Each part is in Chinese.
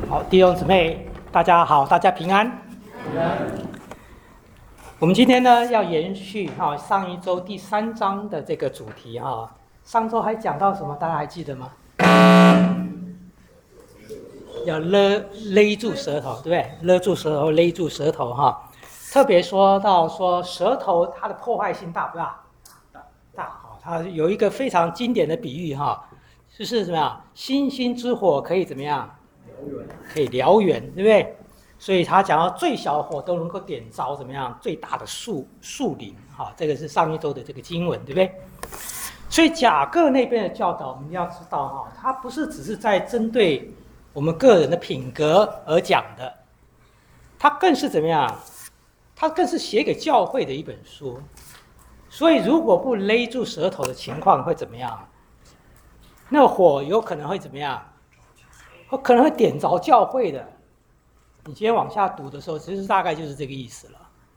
好，弟兄姊妹，大家好，大家平安。我们今天呢要延续上一周第3章的这个主题哈。上周还讲到什么？大家还记得吗？要勒住舌头，对不对？勒住舌头，勒住舌头哈。特别说到舌头它的破坏性大不大？大哈。它有一个非常经典的比喻哈，就是怎么样？星星之火可以怎么样？可以燎原，对不对？所以他讲到最小的火都能够点着怎么样最大的树林，哈，这个是上一周的这个经文，对不对？所以雅各那边的教导，我们要知道哈，他不是只是在针对我们个人的品格而讲的，他更是怎么样？他更是写给教会的一本书。所以如果不勒住舌头的情况会怎么样？那火有可能会怎么样？可能会点着教会的。你今天往下读的时候，其实大概就是这个意思了。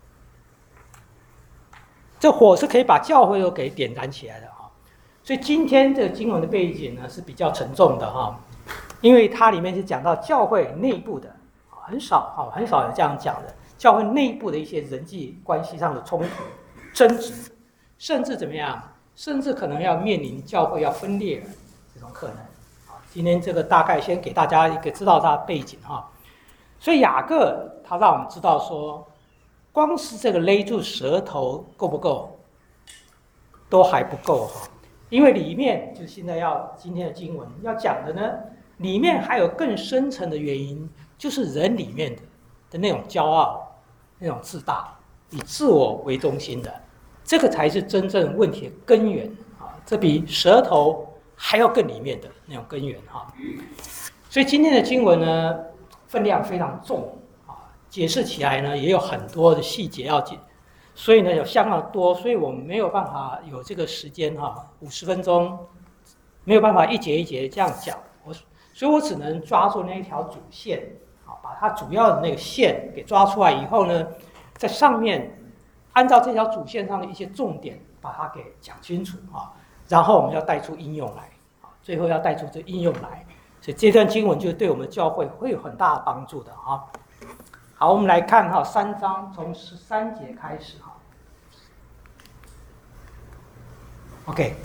这火是可以把教会都给点燃起来的哈。所以今天这个经文的背景呢是比较沉重的哈，因为它里面是讲到教会内部的，很少有这样讲的，教会内部的一些人际关系上的冲突、争执，甚至怎么样，甚至可能要面临教会要分裂的这种可能。今天这个大概先给大家一个知道它的背景哈。所以雅各他让我们知道说，光是这个勒住舌头够不够？都还不够哈，因为里面就现在今天的经文要讲的呢，里面还有更深层的原因，就是人里面的那种骄傲、那种自大、以自我为中心的，这个才是真正问题的根源啊！这比舌头还要更里面的那种根源哈。所以今天的经文呢，分量非常重啊，解释起来呢也有很多的细节要解，所以呢有相当多，所以我们没有办法有这个时间哈，50分钟没有办法一节一节这样讲，所以我只能抓住那一条主线啊，把它主要的那个线给抓出来以后呢，在上面按照这条主线上的一些重点把它给讲清楚啊，然后我们要带出应用来啊，最后要带出这应用来。所以这段经文就对我们教会会有很大的帮助的哈。好，我们来看哈3章从13节开始哈。OK，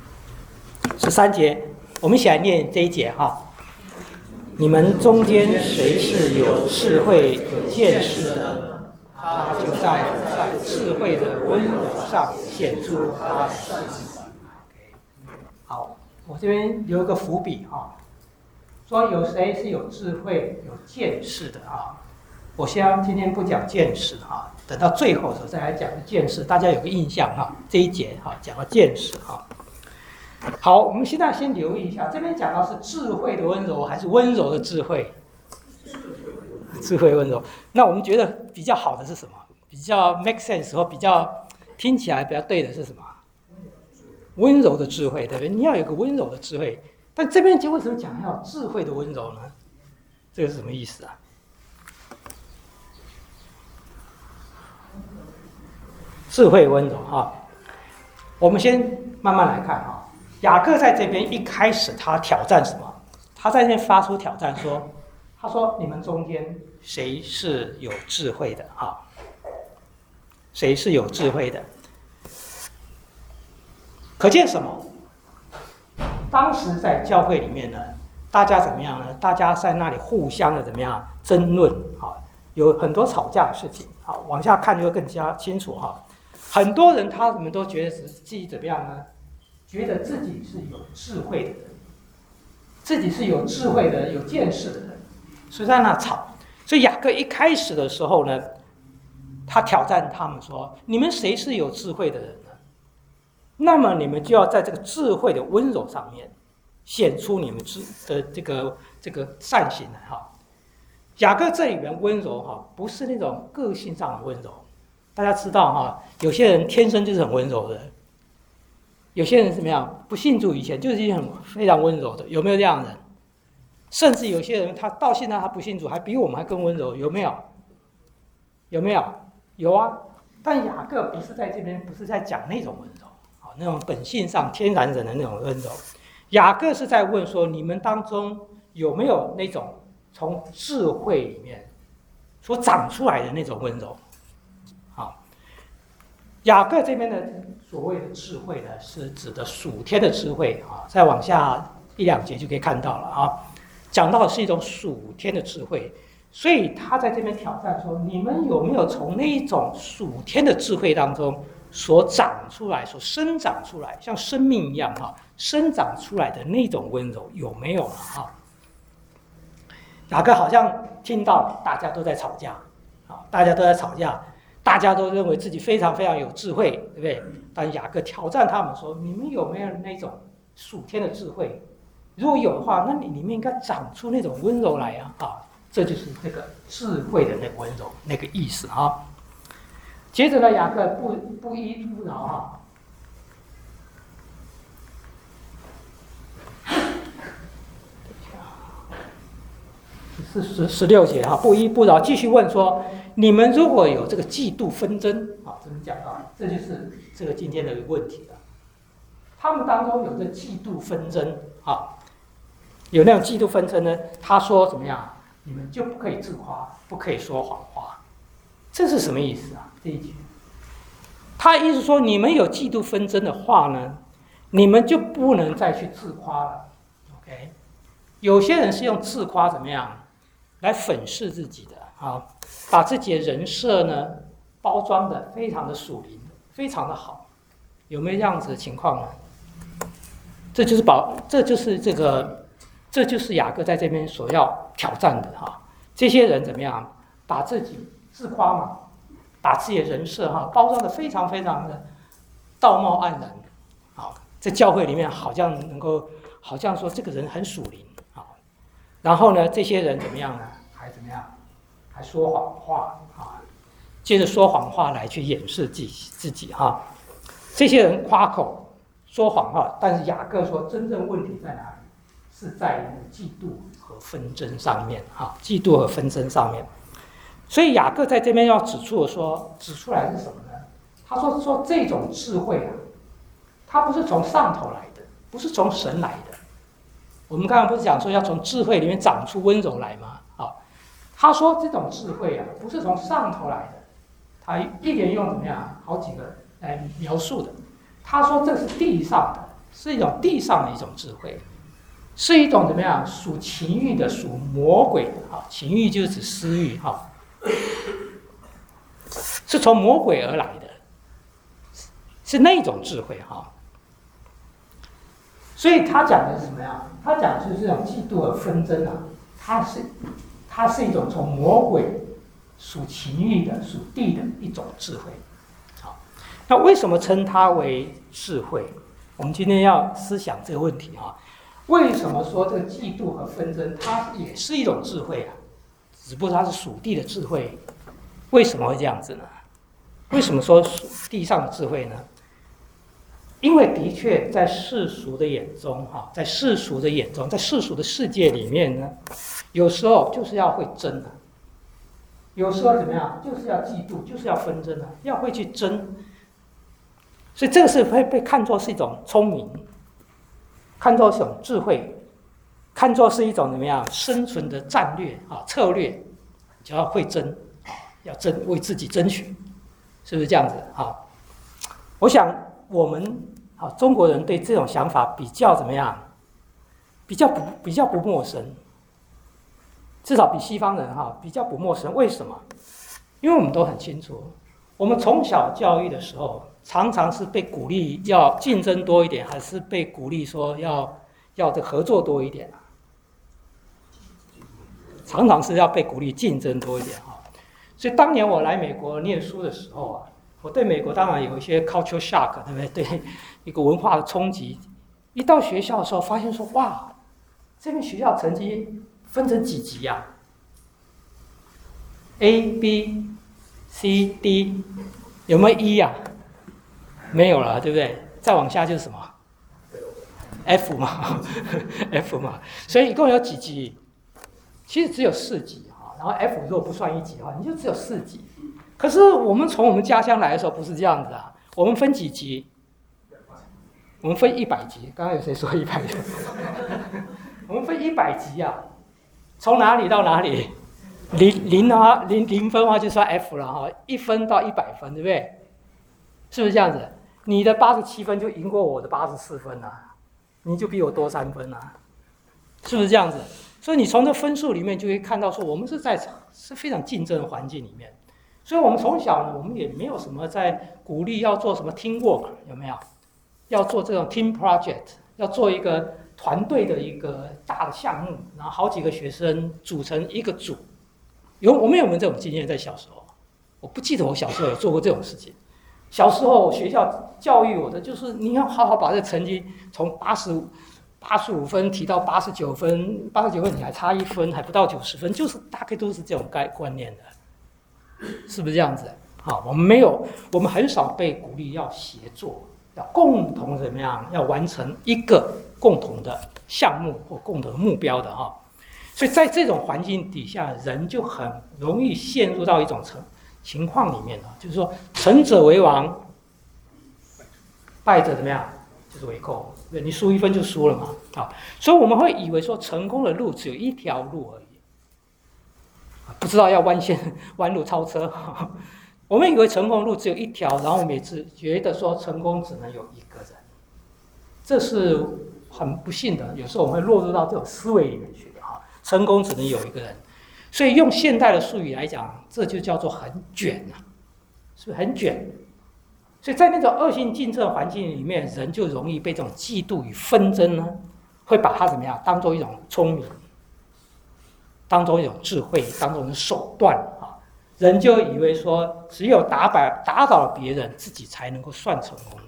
13节，我们一起来念这一节哈。你们中间谁是有智慧、有见识的，他就在智慧的温柔上显出他自己。好，我这边留个伏笔哈。说有谁是有智慧、有见识的啊？我今天不讲见识哈，等到最后的时候再来讲见识，大家有个印象哈。这一节哈讲到见识哈。好，我们现在先留意一下，这边讲到是智慧的温柔还是温柔的智慧？智慧温柔。那我们觉得比较好的是什么？比较 make sense 或比较听起来比较对的是什么？温柔的智慧，对不对？你要有个温柔的智慧。但这边就为什么讲要有智慧的温柔呢？这个是什么意思啊？智慧温柔哈，我们先慢慢来看哈。雅各在这边一开始他挑战什么？他在那边发出挑战说，他说你们中间谁是有智慧的哈？谁是有智慧的？可见什么？当时在教会里面呢，大家怎么样呢？大家在那里互相的怎么样争论啊？有很多吵架的事情。好，往下看就会更加清楚哈。很多人他们都觉得自己怎么样呢？觉得自己是有智慧的人，自己是有智慧的、有见识的人，所以在那吵。所以雅各一开始的时候呢，他挑战他们说：你们谁是有智慧的人？那么你们就要在这个智慧的温柔上面显出你们的这个善行来哈。雅各这里面温柔哈，不是那种个性上的温柔。大家知道哈，有些人天生就是很温柔的，有些人怎么样？不信主以前就是非常温柔的，有没有这样的人？甚至有些人他到现在他不信主，还比我们还更温柔，有没有？有没有？有啊。但雅各不是在这边，不是在讲那种温柔。那种本性上天然人的那种温柔，雅各是在问说：你们当中有没有那种从智慧里面所长出来的那种温柔。好，雅各这边的所谓的智慧呢，是指的属天的智慧啊，再往下1-2节就可以看到了啊，讲到的是一种属天的智慧。所以他在这边挑战说：你们有没有从那一种属天的智慧当中所长出来、所生长出来，像生命一样生长出来的那种温柔有没有呢？雅各好像听到大家都在吵架，大家都在吵架，大家都认为自己非常非常有智慧，对不对？但雅各挑战他们说：你们有没有那种属天的智慧？如果有的话，那你里面应该长出那种温柔来啊！这就是这个智慧的那个温柔那个意思啊。接着呢，雅各不依不饶16节不依不饶，继续问说：你们如果有这个嫉妒纷争这么讲这就是这个今天的一个问题了。他们当中有这嫉妒纷争有那种嫉妒纷争呢，他说怎么样？你们就不可以自夸，不可以说谎话。这是什么意思啊？这一句，他意思说，你们有嫉妒纷争的话呢，你们就不能再去自夸了。OK， 有些人是用自夸怎么样来粉饰自己的把自己的人设呢包装的非常的属灵，非常的好。有没有这样子的情况呢？这就是雅各在这边所要挑战的这些人怎么样把自己自夸嘛，把自己的人设包装的非常非常的道貌岸然在教会里面好像说这个人很属灵然后呢，这些人怎么样呢？还怎么样？还说谎话接着说谎话来去掩饰自己这些人夸口说谎话，但是雅各说真正问题在哪里？是在于嫉妒和纷争上面嫉妒和纷争上面。所以雅各在这边要指出来是什么呢？他说这种智慧它不是从上头来的，不是从神来的。我们刚刚不是讲说要从智慧里面长出温柔来吗？他说这种智慧不是从上头来的，他一连用怎么样好几个来描述的。他说这是地上的，是一种地上的一种智慧，是一种怎么样属情欲的、属魔鬼的情欲就是指私欲是从魔鬼而来的，是那种智慧所以他讲的是什么呀？他讲的就是这种嫉妒和纷争它是一种从魔鬼属情欲的、属地的一种智慧。那为什么称它为智慧？我们今天要思想这个问题为什么说这个嫉妒和纷争它也是一种智慧只不过它是属地的智慧。为什么会这样子呢？为什么说属地上的智慧呢？因为的确在世俗的眼中在世俗的世界里面呢，有时候就是要会争有时候怎么样就是要嫉妒，就是要纷争要会去争。所以这个是会被看作是一种聪明，看作是一种智慧，看作是一种怎么样生存的战略策略，就要会争要为自己争取，是不是这样子我想我们中国人对这种想法比较怎么样？比较不陌生，至少比西方人比较不陌生。为什么？因为我们都很清楚，我们从小教育的时候，常常是被鼓励要竞争多一点，还是被鼓励说要的合作多一点常常是要被鼓励竞争多一点所以当年我来美国念书的时候我对美国当然有一些 culture shock， 对不对？对一个文化的冲击。一到学校的时候，发现说哇，这边学校成绩分成几级A、B、C、D， 有没有 E 没有了，对不对？再往下就是什么 F 嘛F 嘛。所以一共有几级？其实只有4级然后 F 如果不算1级的话，你就只有4级。可是我们从我们家乡来的时候不是这样子我们分几级？我们分100级。刚刚有谁说100级？我们分100级从哪里到哪里？零分的话就算 F 了哈，1分到100分，对不对？是不是这样子？你的87分就赢过我的84分啊，你就比我多3分啊，是不是这样子？所以你从这分数里面就会看到说，我们是非常竞争的环境里面，所以我们从小呢，我们也没有什么在鼓励要做什么 team work， 有没有？要做这种 team project， 要做一个团队的一个大的项目，然后好几个学生组成一个组。我们有没有这种经验？在小时候，我不记得我小时候有做过这种事情。小时候学校教育我的就是，你要好好把这成绩从85分提到89分，89分你还差1分，还不到90分，就是大概都是这种观念的，是不是这样子？好，我们很少被鼓励要协作，要共同怎么样，要完成一个共同的项目或共同的目标的哈。所以在这种环境底下，人就很容易陷入到一种情况里面，就是说成者为王，败者怎么样，就是为寇。你输1分就输了嘛。好，所以我们会以为说成功的路只有一条路而已，不知道要弯路超车。我们以为成功路只有一条，然后我们也觉得说成功只能有一个人，这是很不幸的。有时候我们会落入到这种思维里面去。成功只能有一个人，所以用现代的术语来讲，这就叫做很卷啊，是不是很卷？所以在那种恶性竞争环境里面，人就容易被这种嫉妒与纷争呢，会把它怎么样，当做一种聪明，当做一种智慧，当做一种手段啊，人就以为说，只有打倒了别人，自己才能够算成功的。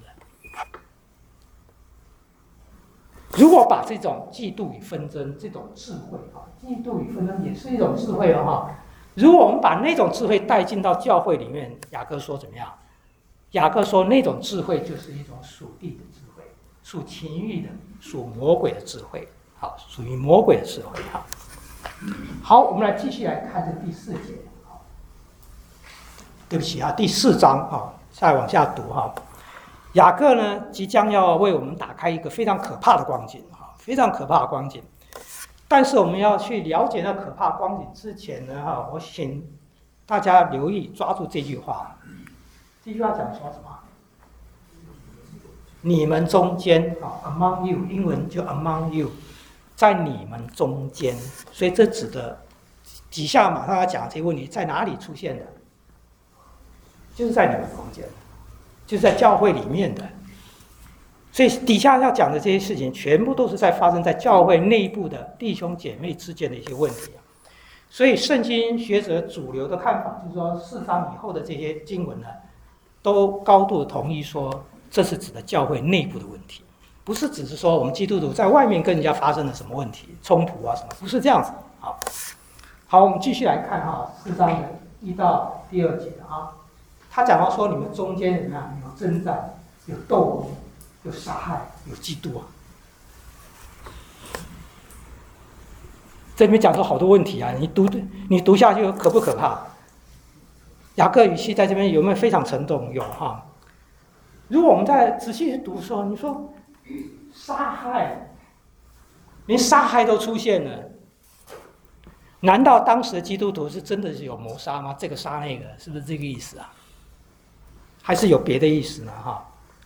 如果把这种嫉妒与纷争这种智慧啊，嫉妒与纷争也是一种智慧了哈。如果我们把那种智慧带进到教会里面，雅各说怎么样？雅各说那种智慧就是一种属地的智慧，属情欲的，属魔鬼的智慧，好，属于魔鬼的智慧哈。好，我们来继续来看这第4节。对不起啊，第4章啊，再往下读哈。雅各呢，即将要为我们打开一个非常可怕的光景啊，非常可怕的光景。但是我们要去了解那可怕光景之前呢，哈，我请大家留意抓住这句话。这句话讲说什么？你们中间啊 ，among you， 英文就 among you， 在你们中间。所以这指的底下马上要讲这个问题，在哪里出现的？就是在你们中间。就是在教会里面的，所以底下要讲的这些事情，全部都是发生在教会内部的弟兄姐妹之间的一些问题。所以圣经学者主流的看法就是说，4章以后的这些经文呢，都高度同意说，这是指的教会内部的问题，不是只是说我们基督徒在外面跟人家发生了什么问题、冲突啊什么，不是这样子。好，我们继续来看哈，4章的1到第2节啊。他讲到说，你们中间怎么样？有征战，有斗殴，有杀害，有嫉妒啊。这里面讲出好多问题啊，你读下去可不可怕？雅各语气在这边有没有非常沉重？有哈。如果我们再仔细去读的时候，你说杀害，连杀害都出现了，难道当时的基督徒是真的是有谋杀吗？这个杀那个，是不是这个意思啊？还是有别的意思呢？哈，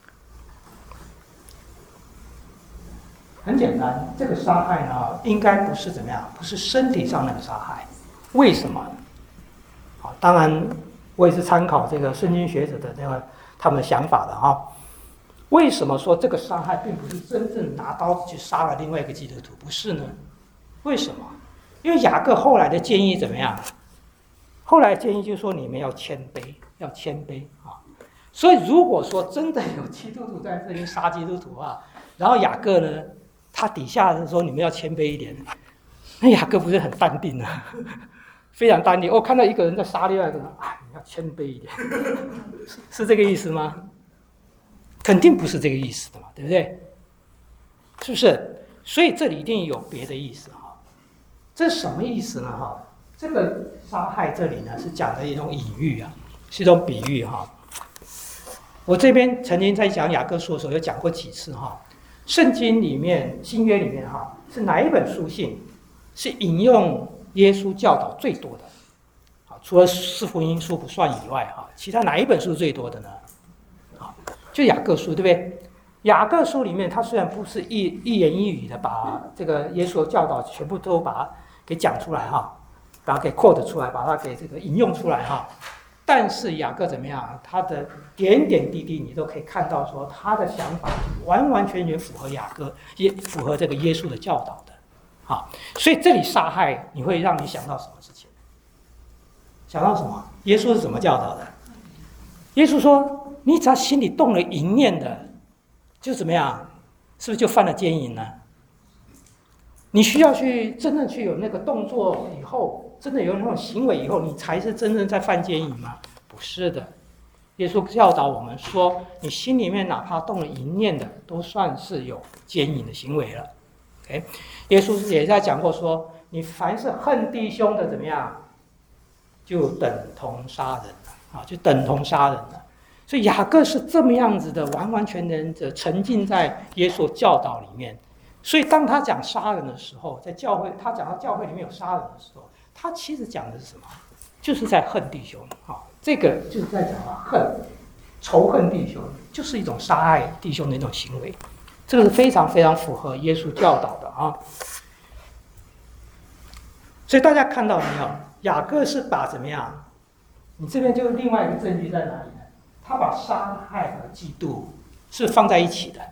很简单，这个杀害呢，应该不是怎么样，不是身体上的杀害。为什么？好，当然我也是参考这个圣经学者的他们的想法的哈。为什么说这个杀害并不是真正拿刀子去杀了另外一个基督徒？不是呢？为什么？因为雅各后来的建议怎么样？后来建议就是说，你们要谦卑，要谦卑啊。所以如果说真的有基督徒在这里杀基督徒啊，然后雅各呢，他底下是说你们要谦卑一点，那雅各不是很淡定啊，非常淡定。看到一个人在杀另外一个人，你要谦卑一点，是这个意思吗？肯定不是这个意思的嘛，对不对？是不是？所以这里一定有别的意思哈。这是什么意思呢？哈，这个杀害这里呢是讲的一种隐喻啊，是一种比喻哈。我这边曾经在讲雅各书的时候有讲过几次哈。圣经里面新约里面哈是哪一本书信是引用耶稣教导最多的。除了四福音书不算以外，其他哪一本书最多的呢？就雅各书，对不对？雅各书里面，它虽然不是一言一语的把这个耶稣的教导全部都把它给讲出来把它给 quote 出来，把它给这个引用出来但是雅各怎么样？他的点点滴滴你都可以看到，说他的想法完完全全符合符合这个耶稣的教导的。所以这里杀害你会让你想到什么事情？想到什么？耶稣是怎么教导的？耶稣说：“你只要心里动了淫念的，就怎么样？是不是就犯了奸淫呢？你需要真正去有那个动作以后，真的有那种行为以后，你才是真正在犯奸淫吗？不是的。耶稣教导我们说，你心里面哪怕动了淫念的，都算是有奸淫的行为了。OK， 耶稣也在讲过说，你凡是恨弟兄的怎么样？就等同杀人了就等同杀人了。所以雅各是这么样子的，完完全全的沉浸在耶稣教导里面。所以当他讲杀人的时候，在教会，他讲到教会里面有杀人的时候，他其实讲的是什么？就是在恨弟兄这个就是在讲仇恨弟兄，就是一种杀害弟兄的一种行为。这个是非常非常符合耶稣教导的所以大家看到没有？雅各是把怎么样？你这边就另外一个证据在哪里呢？他把杀害和嫉妒是放在一起的。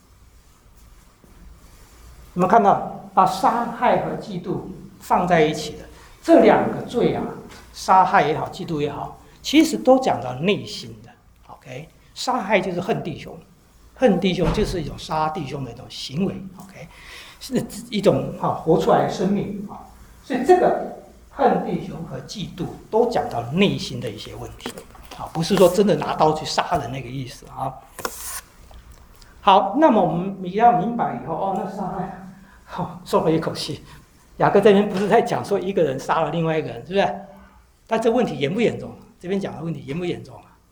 有没有看到把杀害和嫉妒放在一起的这两个罪杀害也好，嫉妒也好，其实都讲到内心的。OK， 杀害就是恨弟兄，恨弟兄就是一种杀弟兄的一种行为。OK， 是一种活出来的生命所以这个恨弟兄和嫉妒都讲到内心的一些问题不是说真的拿刀去杀人那个意思好，那么我们也要明白以后那杀害松了一口气。雅各这边不是在讲说一个人杀了另外一个人，是不是？但这问题严不严重？这边讲的问题严不严重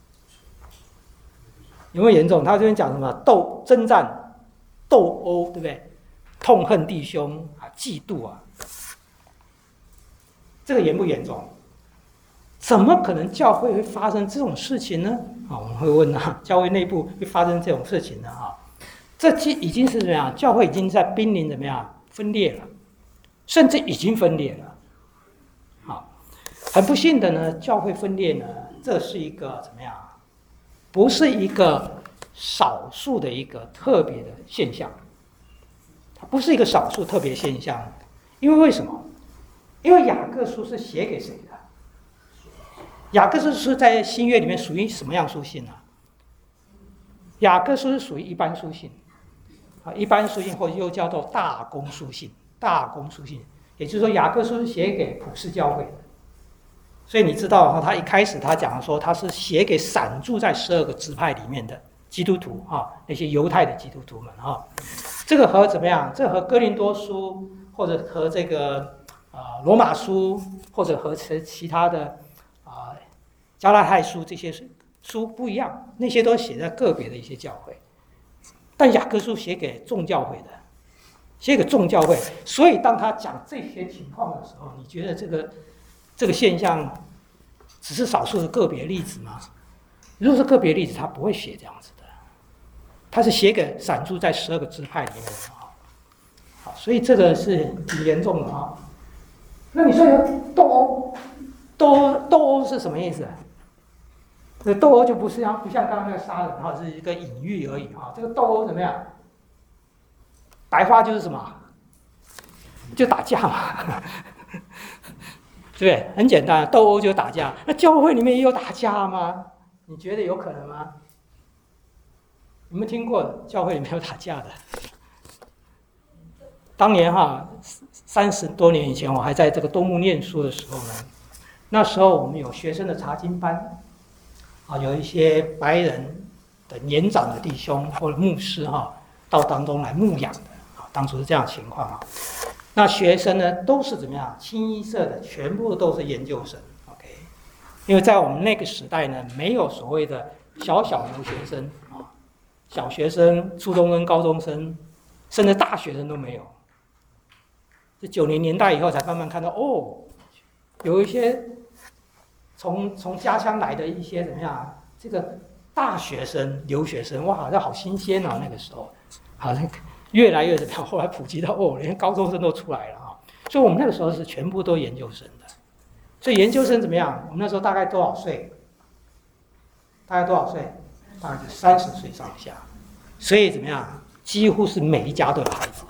有没有严重？他这边讲什么？征战、斗殴，对不对？痛恨弟兄嫉妒这个严不严重？怎么可能教会会发生这种事情呢？我们会问教会内部会发生这种事情呢？这已经是怎么样？教会已经在濒临怎么样分裂了，甚至已经分裂了。很不幸的呢，教会分裂呢，这是一个怎么样？不是一个少数的一个特别的现象，它不是一个少数特别现象。因为为什么？因为雅各书是写给谁的？雅各书是在新约里面属于什么样书信雅各书是属于一般书信一般书信或者又叫做大公书信。大公书信，也就是说雅各书是写给普世教会的。所以你知道他一开始他讲说他是写给散住在12个支派里面的基督徒那些犹太的基督徒们这个和怎么样？这和哥林多书或者和这个罗马书或者和其他的加拉太书这些书不一样，那些都写在个别的一些教会，但雅各书写给众教会的，写给众教会。所以当他讲这些情况的时候，你觉得这个现象只是少数的个别例子吗？如果是个别例子，他不会写这样子的，他是写给散住在12个支派里面的所以这个是挺严重的那你说斗殴是什么意思？斗殴就不像刚刚那个杀人是一个隐喻而已这个斗殴怎么样？白话就是什么？就打架嘛，对不对？很简单，斗殴就打架。那教会里面也有打架吗？你觉得有可能吗？有没有听过教会里面有打架的？当年30多年以前，我还在这个东牧念书的时候呢，那时候我们有学生的查经班有一些白人的年长的弟兄或者牧师到当中来牧养的当初是这样的情况那学生呢都是怎么样？清一色的，全部都是研究生。OK， 因为在我们那个时代呢，没有所谓的小留学生小学生、初中生、高中生，甚至大学生都没有。 这90年代以后才慢慢看到，哦，有一些从家乡来的一些怎么样，这个大学生、留学生，哇，这好新鲜哦，那个时候，好像越来越怎么样，后来普及到哦，连高中生都出来了啊，所以我们那个时候是全部都研究生的，所以研究生怎么样？我们那时候大概多少岁？大概多少岁？大概就30岁上下，所以怎么样？几乎是每一家都有孩子，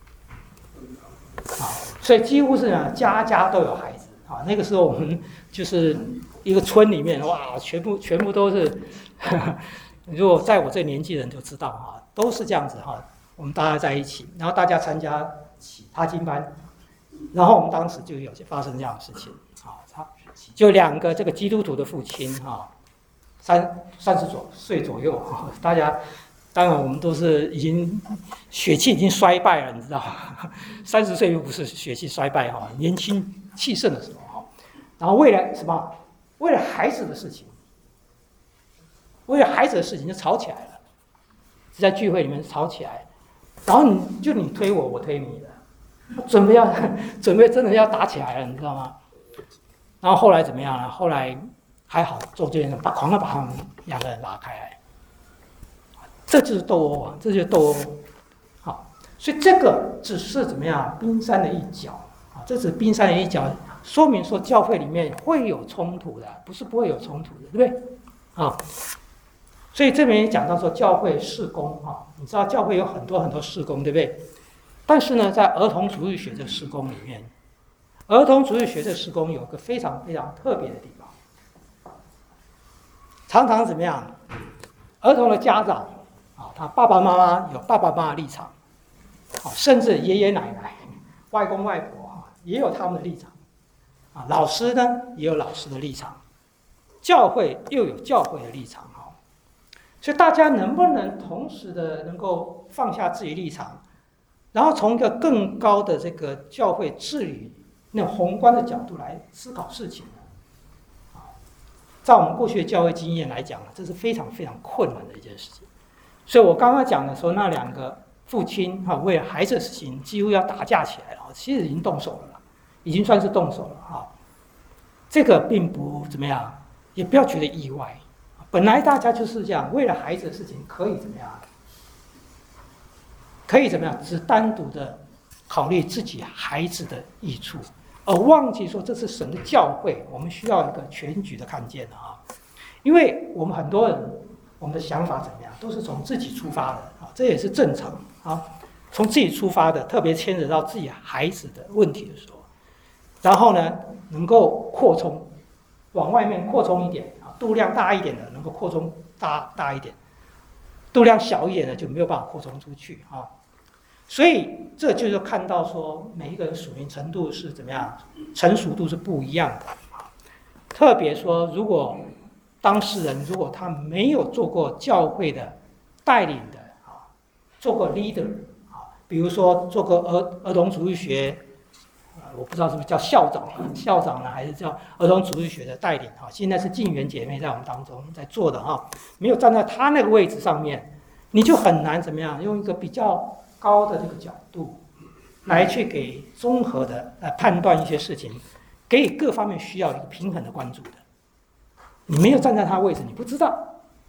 啊，所以几乎是呢家家都有孩子啊。那个时候我们就是一个村里面，哇，全部都是，如果在我这年纪的人就知道哈，都是这样子哈。我们大家在一起，然后大家参加踏经班，然后我们当时就有发生这样的事情啊，就2个这个基督徒的父亲哈。30岁左右，大家当然我们都是已经血气已经衰败了，你知道，30岁又不是血气衰败哈，年轻气盛的时候哈。然后为了什么？为了孩子的事情，为了孩子的事情就吵起来了，在聚会里面吵起来，然后你推我，我推你的，准备真的要打起来了，你知道吗？然后后来怎么样呢？后来。还好，周建人狂的把他们2个人拉开来，这就是斗殴啊，这就是斗殴。好，所以这个只是怎么样冰山的一角啊，这只是冰山的一角，说明说教会里面会有冲突的，不是不会有冲突的，对不对？啊，所以这边也讲到说教会事工啊，你知道教会有很多事工，对不对？但是呢，在儿童主日学的事工里面，儿童主日学的事工有个非常特别的地方。常常怎么样？儿童的家长啊，他爸爸妈妈有爸爸妈妈的立场，啊，甚至爷爷奶奶、外公外婆啊，也有他们的立场，啊，老师呢也有老师的立场，教会又有教会的立场哈。所以大家能不能同时的能够放下自己立场，然后从一个更高的这个教会治理那种宏观的角度来思考事情？在我们过去的教会经验来讲，这是非常困难的一件事情。所以我刚刚讲的说，那2个父亲哈，为了孩子的事情几乎要打架起来了，其实已经动手了，已经算是动手了哈。这个并不怎么样，也不要觉得意外。本来大家就是这样，为了孩子的事情可以怎么样？可以怎么样？只单独的考虑自己孩子的益处。而忘记说这是神的教会，我们需要一个全局的看见的啊，因为我们很多人，我们的想法怎么样，都是从自己出发的啊，这也是正常啊，从自己出发的，特别牵扯到自己孩子的问题的时候，然后呢，能够扩充，往外面扩充一点啊，度量大一点的能够扩充大一点，度量小一点的就没有办法扩充出去啊。所以这就是看到说每一个人属灵程度是怎么样，成熟度是不一样的。特别说，如果当事人如果他没有做过教会的带领的啊，做过 leader 啊，比如说做过儿童主日学，我不知道是不是叫校长呢，还是叫儿童主日学的带领啊？现在是静园姐妹在我们当中在做的哈，没有站在他那个位置上面，你就很难怎么样用一个比较高的这个角度来去给综合的来判断一些事情，给予各方面需要一个平衡的关注的。你没有站在他的位置，你不知道。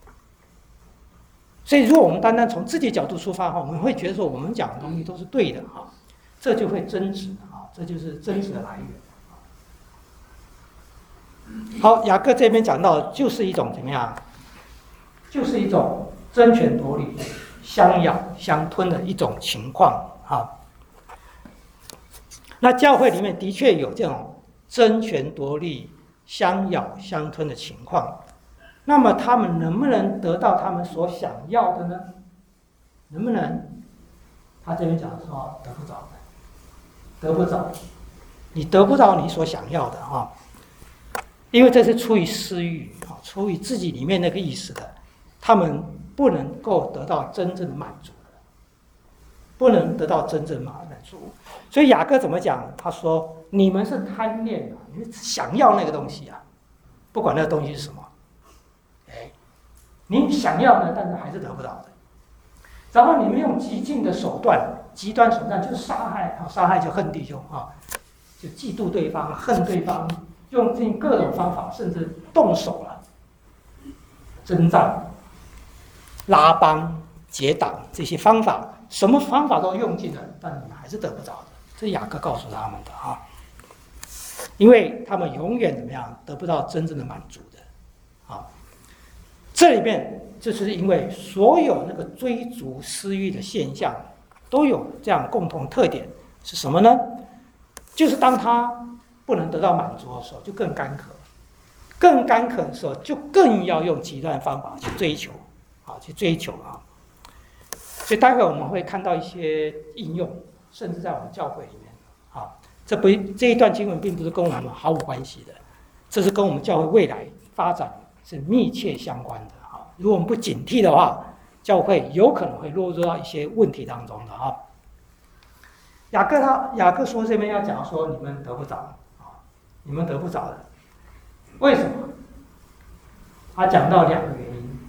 所以，如果我们单单从自己角度出发哈，我们会觉得说我们讲的东西都是对的哈，这就会争执啊，这就是争执的来源。好，雅各这边讲到就是一种怎么样，就是一种争权夺利、相咬相吞的一种情况啊。那教会里面的确有这种争权夺利、相咬相吞的情况，那么他们能不能得到他们所想要的呢？能不能？他这边讲说得不着的，得不着，你得不到你所想要的啊，因为这是出于私欲啊，出于自己里面那个意识的，他们不能够得到真正的满足的，不能得到真正的满足。所以雅各怎么讲？他说：“你们是贪恋的，你们想要那个东西啊，不管那个东西是什么，你想要呢，但是还是得不到的。然后你们用极尽的手段， 极端手段就是杀害啊，杀害就恨弟兄啊，就嫉妒对方、恨对方，用尽各种方法，甚至动手了，征战、拉帮结党这些方法，什么方法都用尽了，但你们还是得不着的。这是雅各告诉他们的啊，因为他们永远怎么样得不到真正的满足的啊。这里面就是因为所有那个追逐私欲的现象都有这样共同特点，是什么呢？就是当他不能得到满足的时候，就更干渴，更干渴的时候，就更要用极端的方法去追求，去追求啊。所以待会我们会看到一些应用，甚至在我们教会里面啊，这一段经文并不是跟我们毫无关系的，这是跟我们教会未来发展是密切相关的啊。如果我们不警惕的话，教会有可能会落入到一些问题当中的啊。雅各说这边要讲说你们得不着啊，你们得不着的，为什么？他讲到2个原因，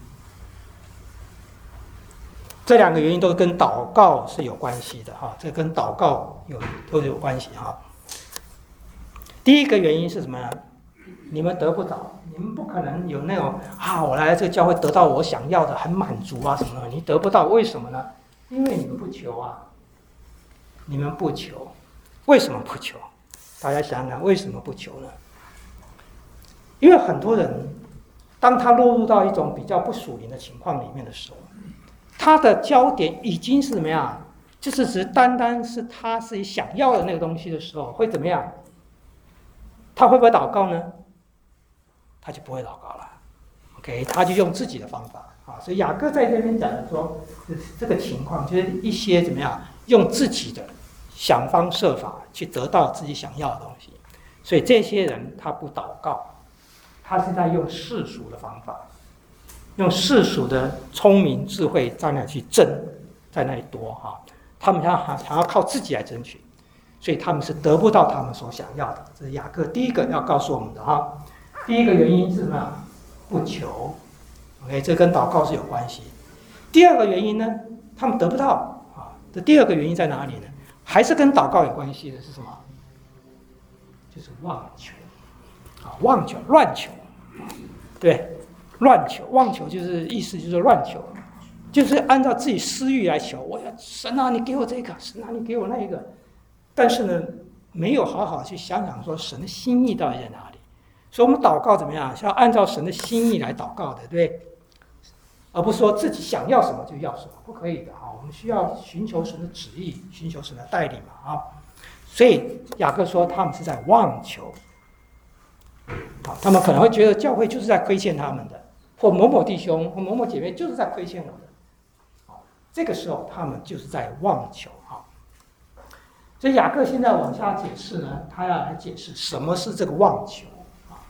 这2个原因都跟祷告是有关系的哈，这跟祷告都有关系哈。第一个原因是什么呢？你们得不着，你们不可能有那种我来这个教会得到我想要的，很满足啊什么的，你得不到，为什么呢？因为你们不求啊。你们不求，为什么不求？大家想想，为什么不求呢？因为很多人，当他落入到一种比较不属灵的情况里面的时候，他的焦点已经是怎么样？就是只单单是他自己想要的那个东西的时候，会怎么样？他会不会祷告呢？他就不会祷告了。OK， 他就用自己的方法啊。所以雅各在这边讲的说，这个情况就是一些怎么样，用自己的想方设法去得到自己想要的东西。所以这些人他不祷告，他是在用世俗的方法，用世俗的聪明智慧在那里去争，在那里夺哈。他们想要靠自己来争取，所以他们是得不到他们所想要的。这是雅各第一个要告诉我们的哈。第一个原因是什么？不求。OK， 这跟祷告是有关系。第二个原因呢，他们得不到啊。这第二个原因在哪里呢？还是跟祷告有关系的是什么？就是妄求啊，妄求、乱求，对，乱求、妄求就是意思就是乱求，就是按照自己私欲来求。我要神啊，你给我这个，神啊，你给我那个，但是呢，没有好好去想想说神的心意到底在哪里。所以我们祷告怎么样？是要按照神的心意来祷告的，对不对？而不是说自己想要什么就要什么，不可以的啊！我们需要寻求神的旨意，寻求神的带领嘛啊！所以雅各说他们是在妄求，他们可能会觉得教会就是在亏欠他们的，或某某弟兄或某某姐妹就是在亏欠我的，这个时候他们就是在妄求啊！所以雅各现在往下解释呢，他要来解释什么是这个妄求啊？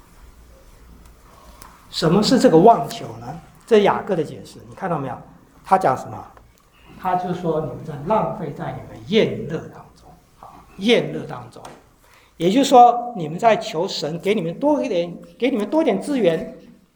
什么是这个妄求呢？这雅各的解释，你看到没有？他讲什么？他就说你们在浪费在你们宴乐当中，宴乐当中，也就是说你们在求神给你们多一点，给你们多点资源，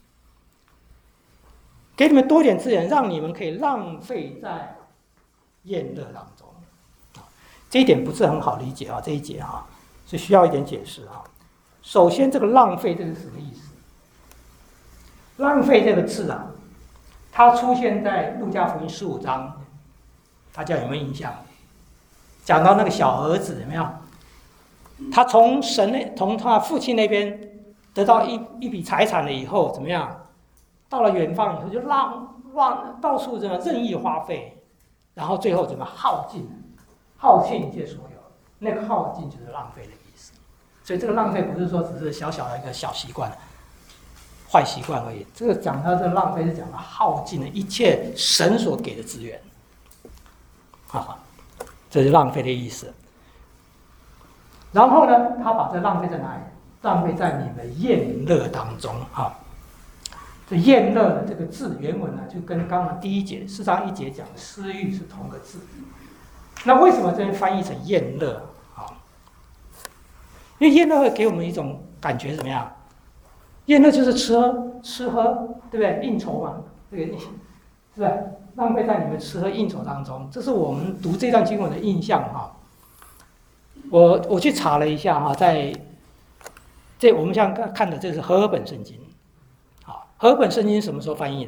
给你们多点资源，让你们可以浪费在宴乐当中。这一点不是很好理解啊，这一节啊是需要一点解释啊。首先，这个浪费这个是什么意思？浪费这个字啊，它出现在路加福音15章，大家有没有印象？讲到那个小儿子有没有？他从他父亲那边得到一笔财产了以后，怎么样？到了远方以后就到处这么任意花费，然后最后怎么耗尽一切所有。那个耗尽就是浪费的意思。所以这个浪费不是说只是小小的一个小习惯。坏习惯而已。这个讲到这浪费是讲到耗尽了一切神所给的资源，这是浪费的意思。然后呢，他把这浪费在哪里？浪费在你们宴乐当中啊。这宴乐的这个字原文呢，就跟刚刚第一节4章1节讲的私欲是同个字。那为什么这边翻译成宴乐啊？因为宴乐会给我们一种感觉怎么样？宴乐就是吃喝，对不对？应酬嘛，这个是吧？ 浪费在你们吃喝应酬当中。这是我们读这段经文的印象哈。我去查了一下哈，我们现在看的这是和合本圣经，好，和合本圣经什么时候翻译的？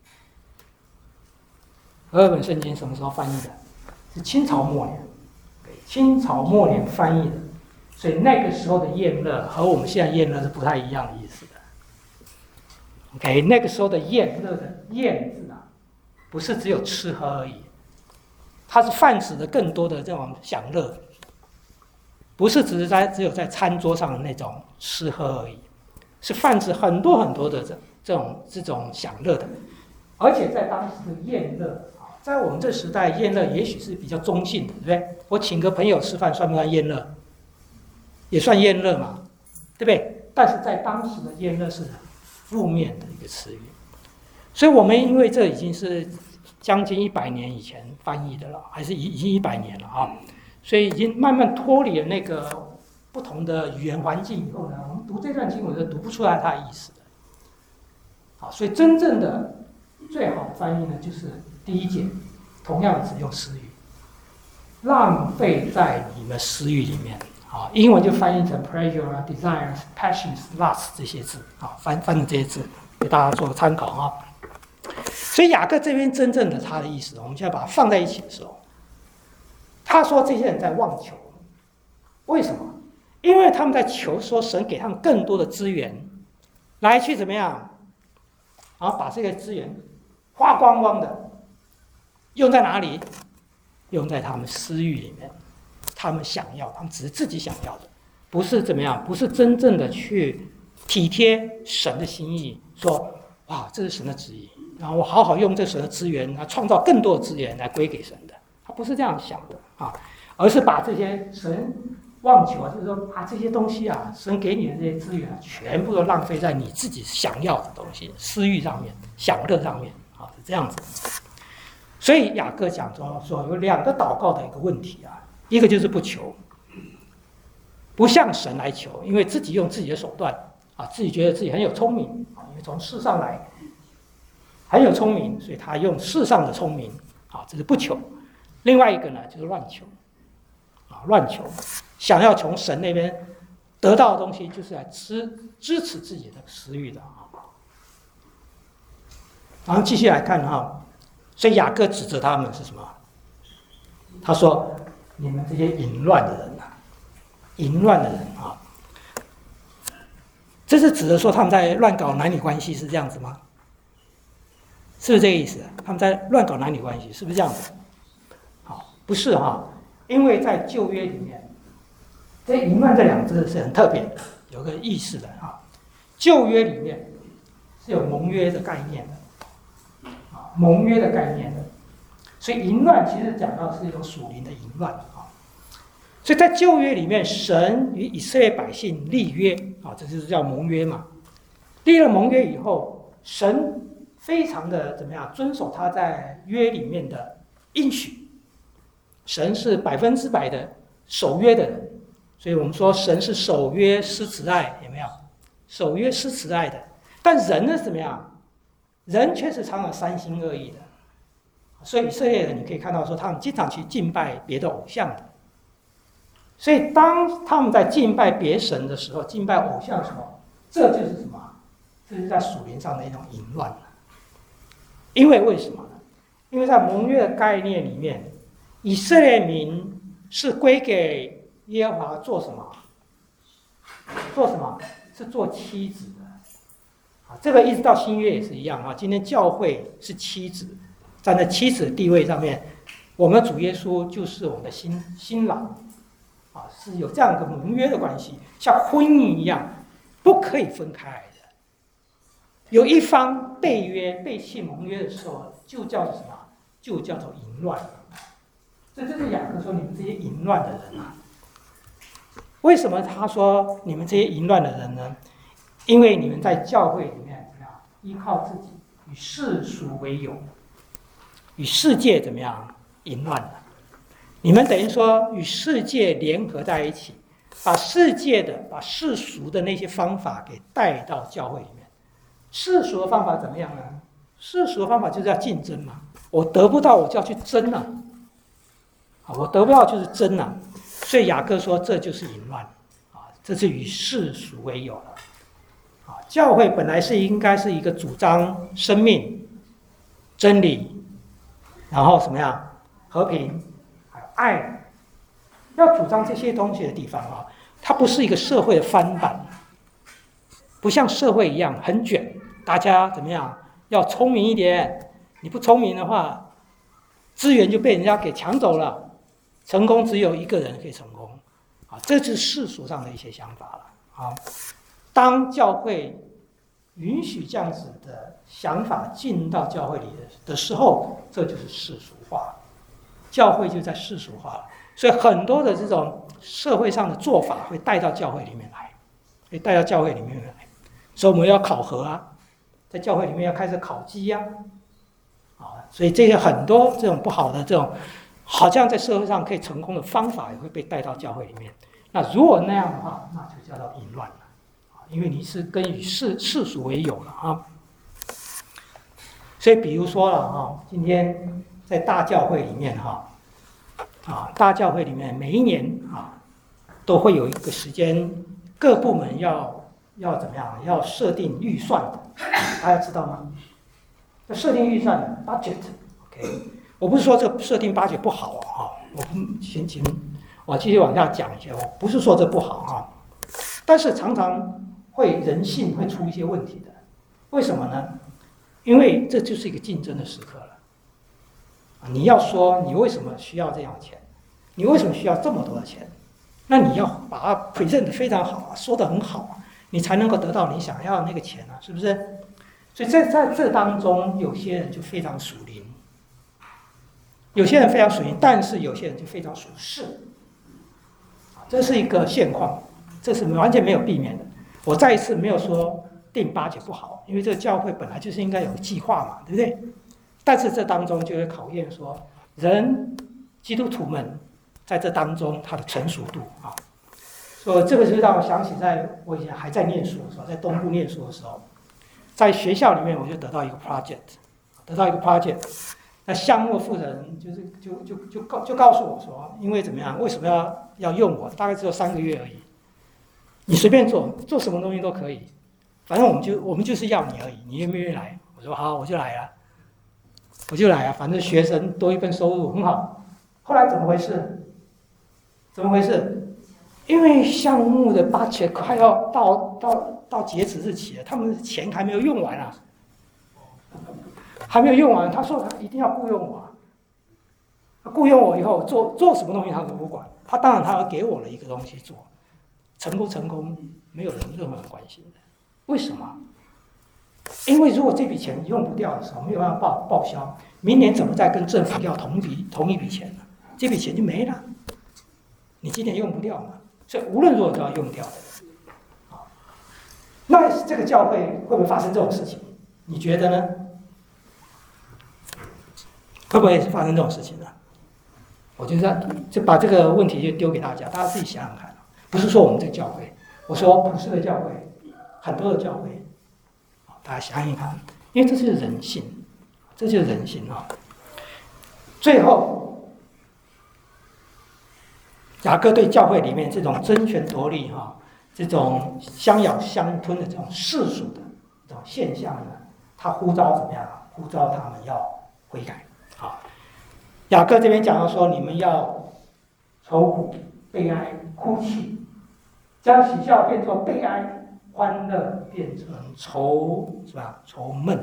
和合本圣经什么时候翻译的？是清朝末年，清朝末年翻译的，所以那个时候的宴乐和我们现在宴乐是不太一样的意思的。OK， 那个时候的宴乐的宴字啊，不是只有吃喝而已，它是泛指的更多的这种享乐，不是只有在餐桌上的那种吃喝而已，是泛指很多很多的这种享乐的，而且在当时的宴乐啊，在我们这时代宴乐也许是比较中性的，对不对？我请个朋友吃饭算不算宴乐？也算宴乐嘛，对不对？但是在当时的宴乐是负面的一个词语，所以我们因为这已经是将近100年以前翻译的了，还是已经100年了啊，所以已经慢慢脱离了那个不同的语言环境以后呢，我们读这段经文是读不出来它的意思的。好，所以真正的最好的翻译呢，就是第一节，同样只用私语，浪费在你们私语里面。啊，英文就翻译成 pleasure 啊、desires、passions、lust 这些字啊，翻成这些字给大家做个参考啊。所以雅各这边真正的他的意思，我们现在把它放在一起的时候，他说这些人在妄求，为什么？因为他们在求说神给他们更多的资源，来去怎么样，然后把这个资源花光光的，用在哪里？用在他们私欲里面。他们想要，他们只是自己想要的，不是怎么样，不是真正的去体贴神的心意，说哇，这是神的旨意，然后我好好用这神的资源，来创造更多的资源来归给神的，他不是这样想的啊，而是把这些神妄求啊，就是说把这些东西啊，神给你的这些资源啊，全部都浪费在你自己想要的东西、私欲上面、享乐上面啊，是这样子。所以雅各讲说有2个祷告的一个问题啊。一个就是不求，不向神来求，因为自己用自己的手段啊，自己觉得自己很有聪明啊，因为从世上来很有聪明，所以他用世上的聪明啊，这是不求。另外一个呢，就是乱求啊，乱求，想要从神那边得到的东西，就是来支持自己的私欲的啊。然后继续来看哈，所以雅各指责他们是什么？他说。你们这些淫乱的人啊，淫乱的人啊，这是指的说他们在乱搞男女关系，是这样子吗？是不是这个意思？他们在乱搞男女关系，是不是这样子？好，不是哈，因为在旧约里面，这淫乱这2个字是很特别的，有个意思的啊。旧约里面是有盟约的概念的，啊，盟约的概念的。所以淫乱其实讲到是一种属灵的淫乱啊，所以在旧约里面，神与以色列百姓立约啊，这就是叫盟约嘛。立了盟约以后，神非常的怎么样遵守他在约里面的应许，神是100%的守约的人，所以我们说神是守约施慈爱，有没有？守约施慈爱的，但人呢怎么样？人却是常常3心2意的。所以以色列人，你可以看到说，他们经常去敬拜别的偶像的。所以当他们在敬拜别神的时候，敬拜偶像的时候，这就是什么？这是在属灵上的一种淫乱了。因为什么呢？因为在盟约的概念里面，以色列民是归给耶和华做什么？做什么？是做妻子的。啊，这个一直到新约也是一样啊。今天教会是妻子。站在妻子的地位上面，我们的主耶稣就是我们的新郎，啊，是有这样一个盟约的关系，像婚姻一样，不可以分开来的。有一方背约、背弃盟约的时候，就叫做什么？就叫做淫乱。所以这是雅各说你们这些淫乱的人啊。为什么他说你们这些淫乱的人呢？因为你们在教会里面怎么样？依靠自己，与世俗为友。与世界怎么样淫乱了？你们等于说与世界联合在一起，把世界的、把世俗的那些方法给带到教会里面。世俗的方法怎么样呢？世俗的方法就是要竞争嘛。 我得不到我就要去争啊，我得不到就是争啊，所以雅各说这就是淫乱啊，这是与世俗为友了啊。教会本来应该是一个主张生命、真理，然后什么样和平、还有爱，要主张这些东西的地方啊，它不是一个社会的翻版，不像社会一样很卷，大家怎么样要聪明一点，你不聪明的话，资源就被人家给抢走了，成功只有一个人可以成功啊，这是世俗上的一些想法了啊。当教会允许这样子的想法进到教会里的时候，这就是世俗化，教会就在世俗化了。所以很多的这种社会上的做法会带到教会里面来，会带到教会里面来。所以我们要考核啊，在教会里面要开始考绩呀，所以这些很多这种不好的这种，好像在社会上可以成功的方法，也会被带到教会里面。那如果那样的话，那就叫做淫乱了，因为你是跟与世俗为友了啊。所以比如说了哈，今天在大教会里面哈，大教会里面每一年都会有一个时间，各部门要怎么样？要设定预算的，大家知道吗？要设定预算的 budget。OK， 我不是说这设定 budget 不好我我继续往下讲一下，我不是说这不好但是常常人性会出一些问题的。为什么呢？因为这就是一个竞争的时刻了。你要说你为什么需要这样的钱？你为什么需要这么多的钱？那你要把它 present 得非常好说得很好你才能够得到你想要的那个钱是不是？所以在这当中，有些人就非常属灵，有些人非常属灵，但是有些人就非常属世，这是一个现况，这是完全没有避免的。我再一次没有说定8节不好，因为这个教会本来就是应该有计划嘛，对不对？但是这当中就会考验说，基督徒们在这当中他的成熟度所以这个是让我想起，我以前还在念书的时候，在东部念书的时候，在学校里面我就得到一个 project， 那项目负责人就告诉我说，因为怎么样，为什么要用我？大概只有3个月而已，你随便做什么东西都可以，反正我们就是要你而已，你愿不愿意来？我说好，我就来啊，反正学生多一份收入很好。后来怎么回事？因为项目的budget快要到截止日期了，他们的钱还没有用完还没有用完。他说他一定要雇佣我，雇佣我以后做什么东西他都不管，当然他给我了一个东西做，成不成功没有任何人关心的。为什么？因为如果这笔钱用不掉的时候，没有办法报销，明年怎么再跟政府要同一笔钱呢？这笔钱就没了，你今年用不掉嘛。所以无论如何都要用掉的。那这个教会会不会发生这种事情？你觉得呢？会不会发生这种事情呢？我就把这个问题就丢给大家，大家自己想想看。不是说我们这个教会，我说普世的教会，很多的教会，大家想想看，因为这就是人性，最后。雅各对教会里面这种争权夺利这种相咬相吞的这种世俗的这种现象呢，他呼召怎么样？呼召他们要悔改。雅各这边讲到说，你们要愁苦、悲哀、哭泣，将喜笑变作悲哀，欢乐变成愁闷。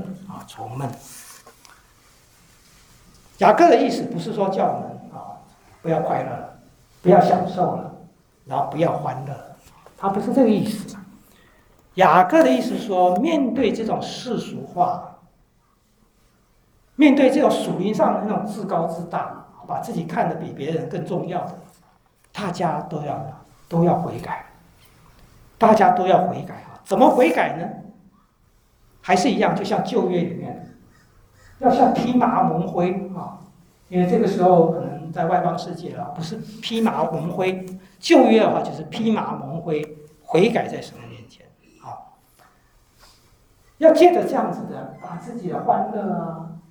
雅各的意思不是说叫我们不要快乐了。不要享受了，然后不要欢乐了，他不是这个意思。雅各的意思说，面对这种世俗化，面对这种属灵上的那种自高自大，把自己看得比别人更重要的，大家都要悔改，大家都要悔改怎么悔改呢？还是一样，就像旧约里面，要像披麻蒙灰因为这个时候可能在外邦世界不是披麻蒙灰，旧约的话就是披麻蒙灰，悔改在神的面前要借着这样子的，把自己的欢乐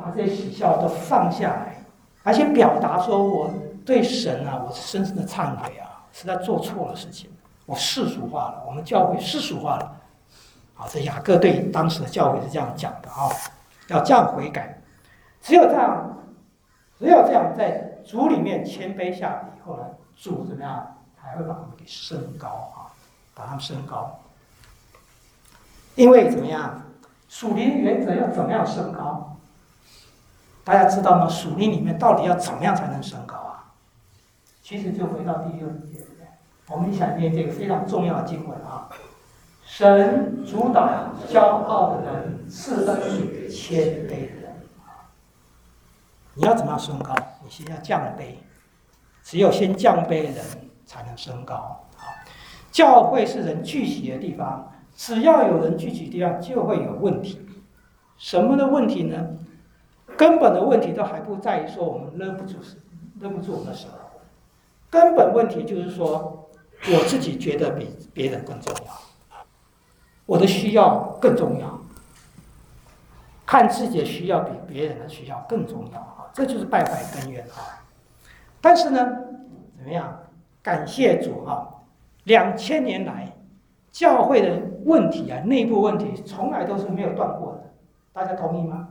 把这些喜笑都放下来，而且表达说我对神啊，我是深深的忏悔啊，实在做错了事情，我世俗化了，我们教会世俗化了。啊，这雅各对当时的教会是这样讲的啊，要这样悔改，只有这样在主里面谦卑下来以后呢，主怎么样才会把他们给升高啊，把他们升高。因为怎么样，属灵原则要怎么样升高？大家知道吗？属灵里面到底要怎么样才能升高啊？其实就回到第6节，对不对？我们一起来念这个非常重要的经文啊。神阻挡骄傲的人，赐恩给谦卑的人。你要怎么样升高？你先要降卑，只有先降卑的人才能升高。教会是人聚集的地方，只要有人聚集的地方，就会有问题。什么的问题呢？根本的问题都还不在于说我们勒不住我们的手，根本问题就是说，我自己觉得比别人更重要。我的需要更重要，看自己的需要比别人的需要更重要啊，这就是败坏根源啊。但是呢，怎么样？感谢主啊，2000年来教会的问题啊，内部问题从来都是没有断过的，大家同意吗？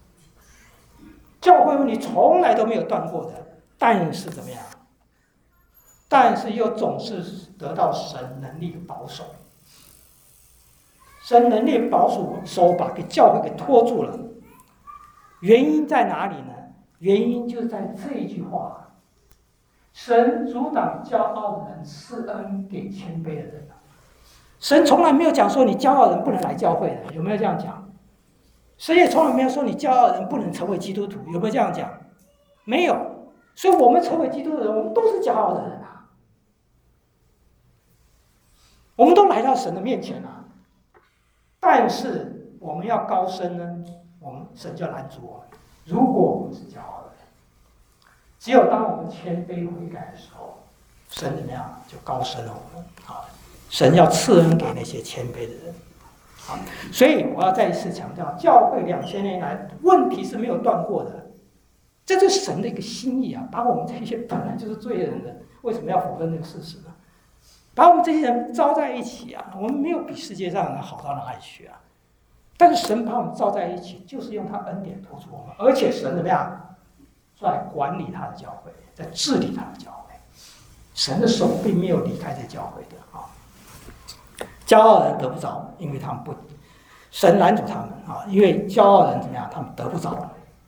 教会问题从来都没有断过的，但是怎么样？但是又总是得到神能力的保守。神能力保守把给教会给拖住了，原因在哪里呢？原因就在这一句话：神阻挡骄傲的人，赐恩给谦卑的人。神从来没有讲说你骄傲的人不能来教会的，有没有这样讲？神也从来没有说你骄傲的人不能成为基督徒，有没有这样讲？没有。所以我们成为基督徒的人，我们都是骄傲的人啊，我们都来到神的面前啊。但是我们要高升呢，神就拦阻我们。如果我们是骄傲的人，只有当我们谦卑悔改的时候，神怎么样就高升了我们啊！神要赐恩给那些谦卑的人啊！所以我要再一次强调，教会2000年来问题是没有断过的，这是神的一个心意啊！把我们这些本来就是罪人的，为什么要否认这个事实呢？把我们这些人招在一起啊，我们没有比世界上人好到哪里去啊！但是神把我们招在一起，就是用他恩典托住我们，而且神怎么样，在管理他的教会，在治理他的教会。神的手并没有离开这教会的啊。骄傲的人得不着，因为他们不，神拦阻他们啊，因为骄傲的人怎么样，他们得不着。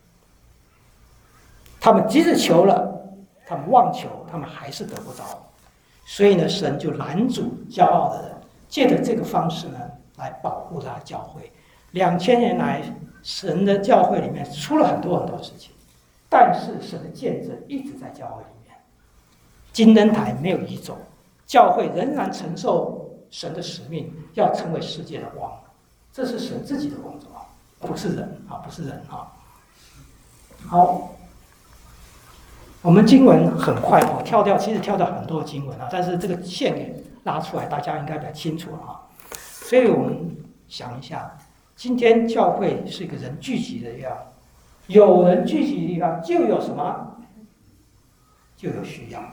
他们即使求了，他们妄求，他们还是得不着。所以呢，神就拦阻骄傲的人，借着这个方式呢，来保护他的教会。2000年来，神的教会里面出了很多很多事情，但是神的见证一直在教会里面。金灯台没有移走，教会仍然承受神的使命，要成为世界的光。这是神自己的工作，不是人啊，不是人啊。好。我们经文很快哦，其实跳到很多经文啊，但是这个线给拉出来，大家应该比较清楚了啊。所以我们想一下，今天教会是一个人聚集的地方，有人聚集的地方就有什么？就有需要，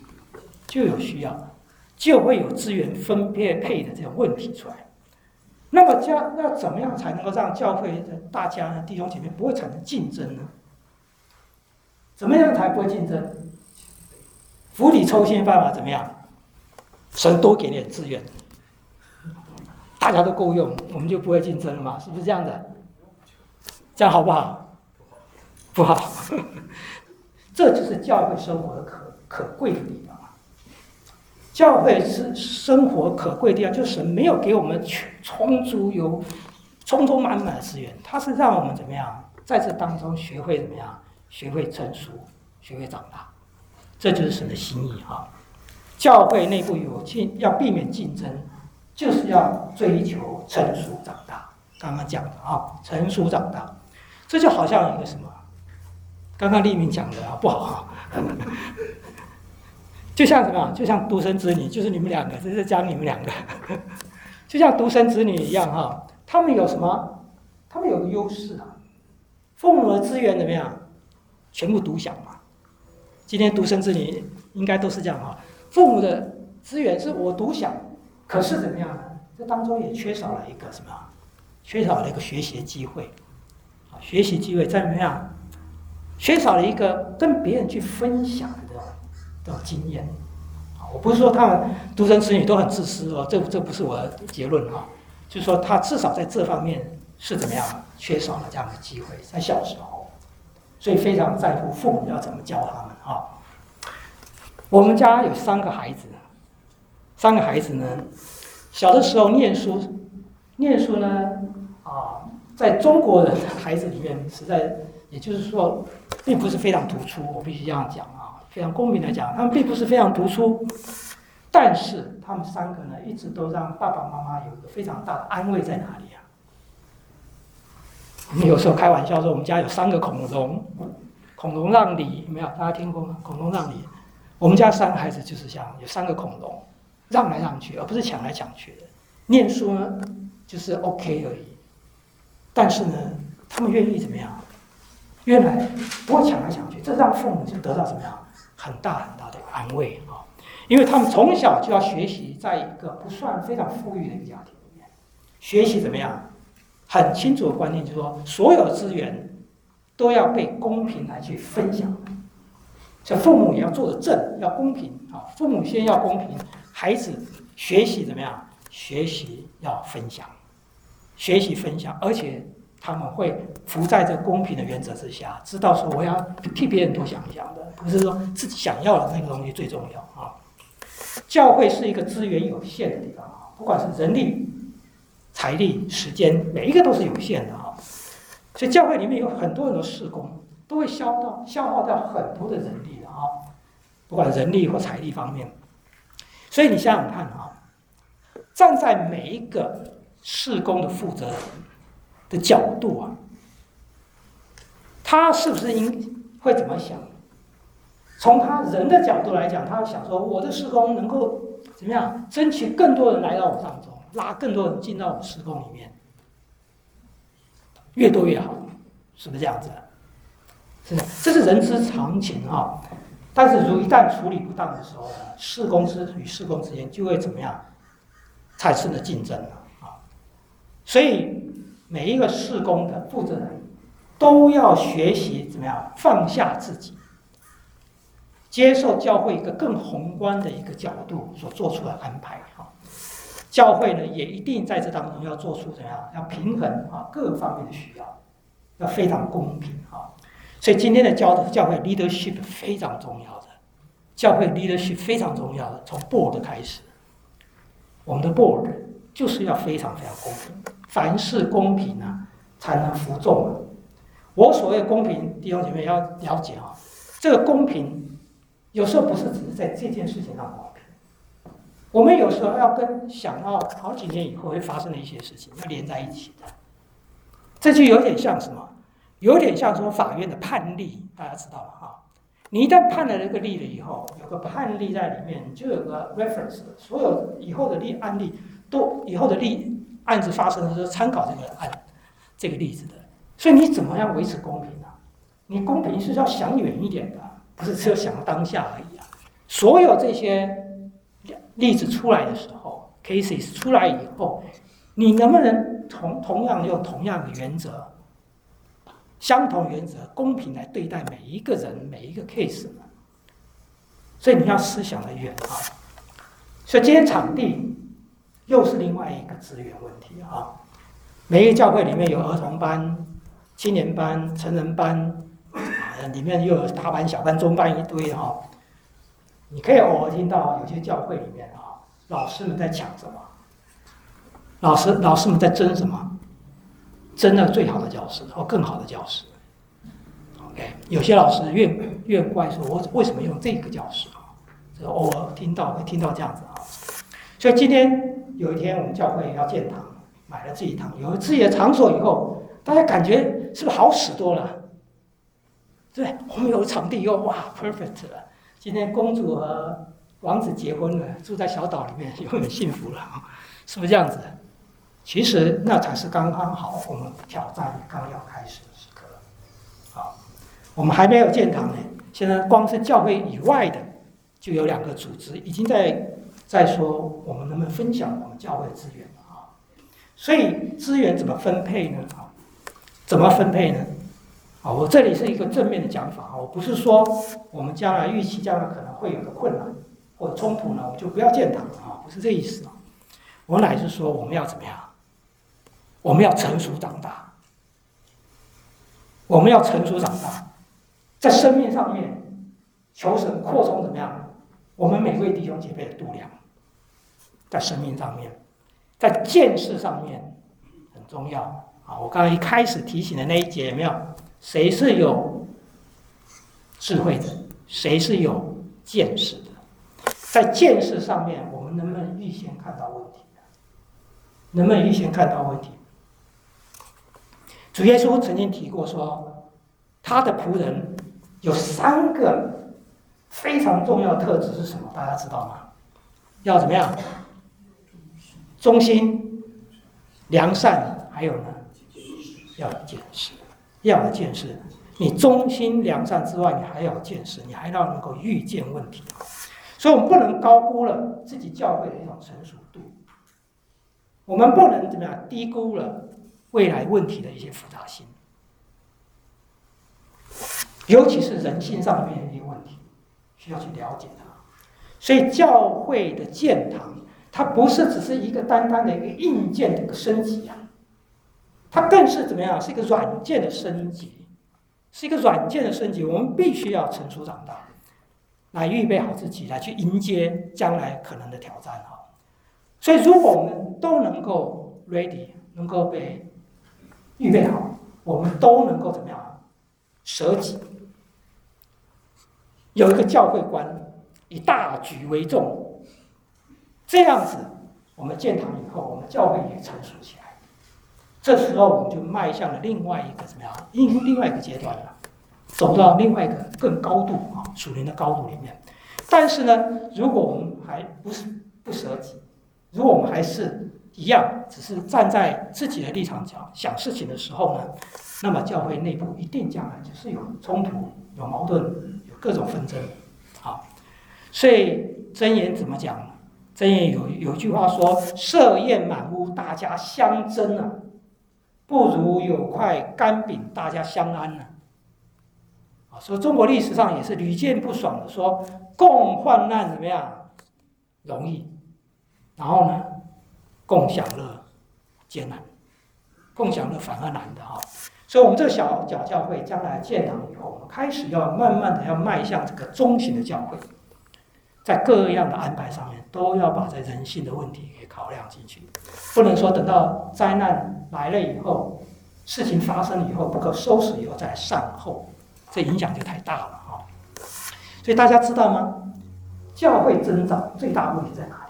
就会有资源分配的这种问题出来。那么要怎么样才能够让教会的大家呢，弟兄姐妹不会产生竞争呢？怎么样才不会竞争？釜底抽薪办法怎么样？神多给点资源，大家都够用，我们就不会竞争了嘛？是不是这样的？这样好不好？不好。这就是教会生活的可贵的地方。教会是生活可贵的地方，就是神没有给我们充足有充充满满的资源，他是让我们怎么样，在这当中学会怎么样。学会成熟，学会长大，这就是神的心意啊！教会内部要避免竞争，就是要追求成熟长大。刚刚讲的啊，成熟长大，这就好像一个什么？刚刚立明讲的啊，不好啊，就像什么？就像独生子女，就是你们两个，这是讲你们两个，就像独生子女一样哈。他们有什么？他们有个优势啊。 父母的资源怎么样？全部独享嘛。今天独生子女应该都是这样哈，父母的资源是我独享，可是怎么样呢？这当中也缺少了一个什么？缺少了一个学习的机会，学习机会再怎么样？缺少了一个跟别人去分享的这种经验。我不是说他们独生子女都很自私哦，这不是我的结论哈，就是说他至少在这方面是怎么样缺少了这样的机会，在小时候，所以非常在乎父母要怎么教他们啊。我们家有3个孩子，3个孩子呢，小的时候念书呢在中国人的孩子里面，实在也就是说，并不是非常突出，我必须这样讲啊，非常公平的讲，他们并不是非常突出，但是他们3个呢，一直都让爸爸妈妈有一个非常大的安慰在哪里啊？我们有时候开玩笑说，我们家有3个恐龙，恐龙让梨，有没有？大家听过吗？恐龙让梨，我们家3个孩子就是像有3个恐龙，让来让去，而不是抢来抢去的。念书呢，就是 OK 而已，但是呢，他们愿意怎么样？原来不会抢来抢去，这让父母就得到怎么样很大的安慰啊！因为他们从小就要学习，在一个不算非常富裕的一个家庭里面，学习怎么样很清楚的观念，就是说所有的资源都要被公平来去分享。所以父母也要做得正，要公平啊！父母先要公平，孩子学习怎么样？学习要分享，学习分享，而且他们会服在这个公平的原则之下，知道说我要替别人多想一想的，不是说自己想要的那个东西最重要啊。教会是一个资源有限的地方啊，不管是人力、财力、时间，每一个都是有限的啊。所以教会里面有很多的事工，都会消耗掉很多的人力的啊，不管人力或财力方面。所以你想想看啊，站在每一个事工的负责人的角度啊，他是不是会怎么想？从他人的角度来讲，他会想说，我的事工能够怎么样争取更多人来到我当中，拉更多人进到我事工里面，越多越好，是不是这样子？是的，这是人之常情啊。但是如一旦处理不当的时候呢，事工与事工之间就会怎么样产生了竞争了啊。所以每一个事工的负责人都要学习怎么样放下自己，接受教会一个更宏观的一个角度所做出的安排啊。教会呢也一定在这当中要做出怎么样，要平衡啊各方面的需要，要非常公平啊。所以今天的教会 leadership 非常重要的，教会 leadership 非常重要的，从 board 开始，我们的 board 就是要非常非常公平，凡事公平啊，才能服众啊。我所谓公平，弟兄姐妹要了解啊，这个公平有时候不是只是在这件事情上公平，我们有时候要想到好几年以后会发生的一些事情要连在一起的，这就有点像什么？有点像说法院的判例，大家知道了哈。你一旦判了这个例了以后，有个判例在里面，就有个 reference， 所有以后的案例都以后的案子发生的时候参考这个例子的。所以你怎么样维持公平啊？你公平是要想远一点的，不是只有想当下而已啊。所有这些例子出来的时候 ，cases 出来以后，你能不能同样用同样的原则？相同原则，公平来对待每一个人、每一个 case 呢？所以你要思想的远啊。所以今天场地又是另外一个资源问题啊。每一个教会里面有儿童班、青年班、成人班，里面又有大班、小班、中班一堆哈。你可以偶尔听到有些教会里面啊，老师们在抢什么？老师们在争什么？争了最好的教室或更好的教室。OK， 有些老师怨怪说，我为什么用这个教室啊？这偶尔会听到这样子啊。所以今天有一天我们教会要建堂，买了自己堂，有了自己的场所以后，大家感觉是不是好使多了？对，我们有了场地以后，哇 ，perfect 了。今天公主和王子结婚了，住在小岛里面，永远幸福了，是不是这样子？其实那才是刚刚好，我们挑战刚要开始的时刻。 我们还没有建堂呢，现在光是教会以外的，就有2个组织已经在说我们能不能分享我们教会的资源了啊。所以资源怎么分配呢？啊，怎么分配呢？啊，我这里是一个正面的讲法啊，我不是说我们将来预期将来可能会有的困难或者冲突呢，我们就不要建堂了啊，不是这意思啊。我乃是说我们要怎么样？我们要成熟长大，我们要成熟长大，在生命上面求神扩充怎么样？我们每位弟兄姐妹的度量，在生命上面，在见识上面很重要啊！我刚才一开始提醒的那一节有没有？谁是有智慧的？谁是有见识的？在见识上面，我们能不能预先看到问题？能不能预先看到问题？主耶稣曾经提过说，他的仆人有3个非常重要的特质是什么？大家知道吗？要怎么样？忠心、良善，还有呢，要有见识。要有见识，你忠心良善之外，你还要有见识，你还要能够预见问题。所以，我们不能高估了自己教会的一种成熟度，我们不能怎么样低估了未来问题的一些复杂性，尤其是人性上面的一些问题，需要去了解它。所以，教会的建堂，它不是只是一个单单的一个硬件的一个升级啊，它更是怎么样？是一个软件的升级，是一个软件的升级。我们必须要成熟长大，来预备好自己，来去迎接将来可能的挑战哈。所以，如果我们都能够 ready， 能够被预备好，我们都能够怎么样？舍己，有一个教会观，以大局为重，这样子，我们建堂以后，我们教会也成熟起来。这时候我们就迈向了另外一个怎么样？另外一个阶段了，走到另外一个更高度啊，属灵的高度里面。但是呢，如果我们还不舍己，如果我们还是一样，只是站在自己的立场想事情的时候呢，那么教会内部一定将来就是有冲突、有矛盾、有各种纷争啊。所以箴言怎么讲？箴言有一句话说：“设宴满屋，大家相争啊。”不如有块干饼，大家相安呢。啊，所以中国历史上也是屡见不爽的说，共患难怎么样容易，然后呢，共享乐艰难，共享乐反而难的哈。所以，我们这个小教会将来建堂以后，我们开始要慢慢的要迈向这个中型的教会，在各样的安排上面，都要把这人性的问题给考量进去，不能说等到灾难来了以后，事情发生以后不可收拾以后再善后，这影响就太大了哈。所以大家知道吗？教会增长最大的问题在哪里？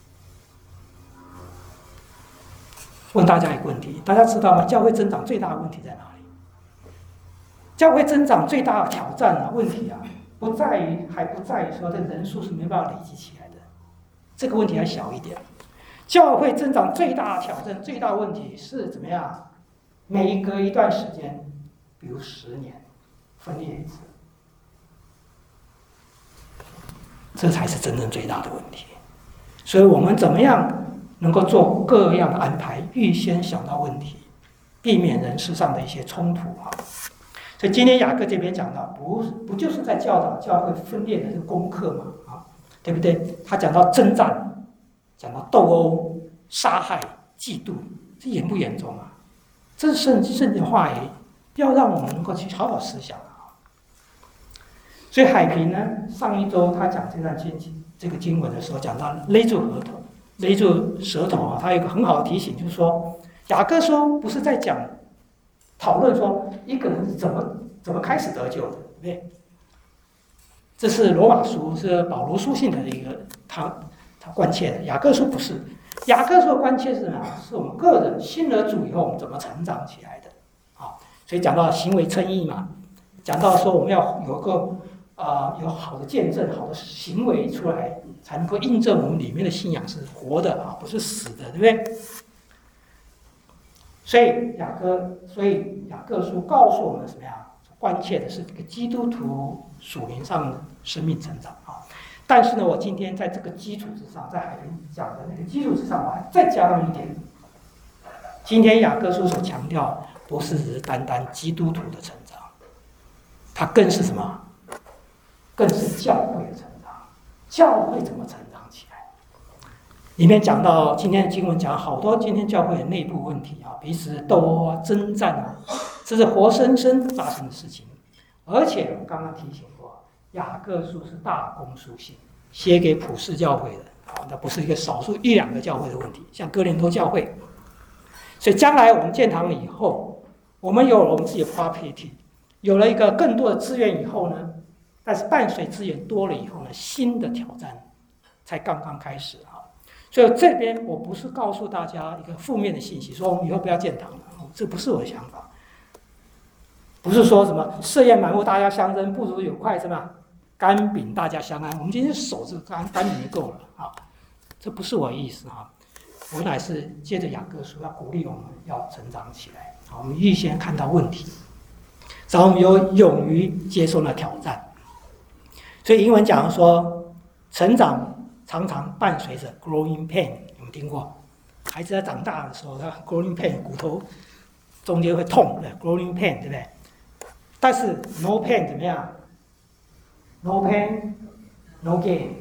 问大家一个问题，大家知道吗？教会增长最大的问题在哪里？教会增长最大的挑战啊，问题啊，还不在于说这人数是没办法累积起来的，这个问题还小一点。教会增长最大的挑战、最大的问题是怎么样？每隔一段时间，比如10年，分裂一次，这才是真正最大的问题。所以我们怎么样能够做各样的安排，预先想到问题，避免人事上的一些冲突啊。所以今天雅各这边讲到，不就是在教导教会分裂的这个功课吗？啊，对不对？他讲到征战，讲到斗殴、杀害、嫉妒，这严不严重啊？这是圣经的话语，要让我们能够去好好思想啊。所以海平呢，上一周他讲这个经文的时候，讲到勒住额头、勒住舌头啊，他有一个很好的提醒，就是说雅各书不是在讲讨论说一个人是怎么开始得救的，对不对？这是罗马书，是保罗书信的一个他关切的。雅各书不是，雅各书的关切是什么？是我们个人信了主以后，我们怎么成长起来的。好，所以讲到行为称义嘛，讲到说我们要有个有好的见证、好的行为出来，才能够印证我们里面的信仰是活的啊，不是死的，对不对？所以雅各书告诉我们什么呀？ 关切的是这个基督徒属灵上的生命成长啊。但是呢，我今天在这个基础之上，在海边讲的那个基础之上，我还再加上一点。今天雅各书所强调，不是只是单单基督徒的成长，它更是什么？更是教会的成长。教会怎么成长起来？里面讲到今天的经文讲好多今天教会的内部问题啊，彼此斗殴啊、征战啊，这是活生生发生的事情。而且我刚刚提醒过，雅各书是大公书信，写给普世教会的啊，那不是一个少数一两个教会的问题，像哥林多教会。所以将来我们建堂了以后，我们有了我们自己的 property， 有了一个更多的资源以后呢，但是伴随资源多了以后呢，新的挑战才刚刚开始啊。所以这边我不是告诉大家一个负面的信息，说我们以后不要建堂了，这不是我的想法。不是说什么设宴满屋大家相争，不如有块什么干饼大家相安。我们今天守这个干饼就够了啊，这不是我的意思啊。我乃是接着雅各书要鼓励我们要成长起来，我们预先看到问题，然后我们有勇于接受那挑战。所以英文讲说，成长常常伴随着 growing pain， 有没有听过？孩子在长大的时候，他 growing pain 骨头中间会痛，对 growing pain 对不对？但是 no pain 怎么样 ？no pain no